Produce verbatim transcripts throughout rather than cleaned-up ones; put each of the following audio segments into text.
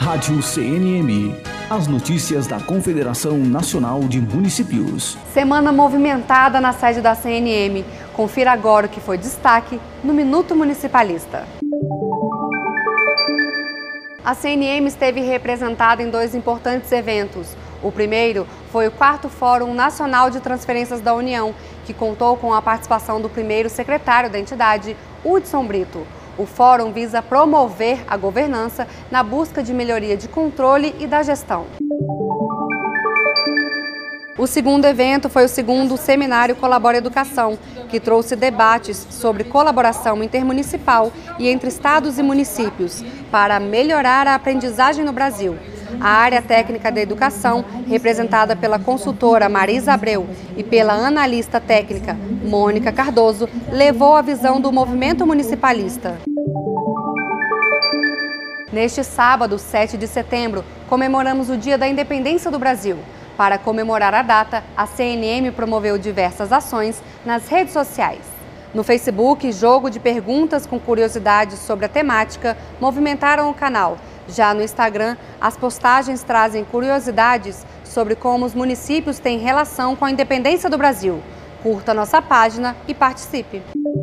Rádio C N M. As notícias da Confederação Nacional de Municípios. Semana movimentada na sede da C N M. Confira agora o que foi destaque no Minuto Municipalista. A C N M esteve representada em dois importantes eventos. O primeiro foi o quarto Fórum Nacional de Transferências da União, que contou com a participação do primeiro secretário da entidade, Hudson Brito. O fórum visa promover a governança na busca de melhoria de controle e da gestão. O segundo evento foi o segundo Seminário Colabora Educação, que trouxe debates sobre colaboração intermunicipal e entre estados e municípios para melhorar a aprendizagem no Brasil. A área técnica da educação, representada pela consultora Marisa Abreu e pela analista técnica Mônica Cardoso, levou a visão do movimento municipalista. Neste sábado, sete de setembro, comemoramos o Dia da Independência do Brasil. Para comemorar a data, a C N M promoveu diversas ações nas redes sociais. No Facebook, jogo de perguntas com curiosidades sobre a temática movimentaram o canal. Já no Instagram, as postagens trazem curiosidades sobre como os municípios têm relação com a independência do Brasil. Curta nossa página e participe!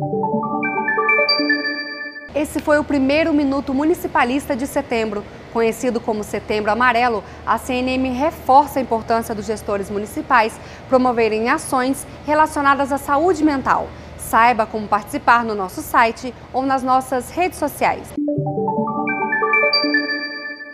Esse foi o primeiro Minuto Municipalista de setembro. Conhecido como Setembro Amarelo, a C N M reforça a importância dos gestores municipais promoverem ações relacionadas à saúde mental. Saiba como participar no nosso site ou nas nossas redes sociais.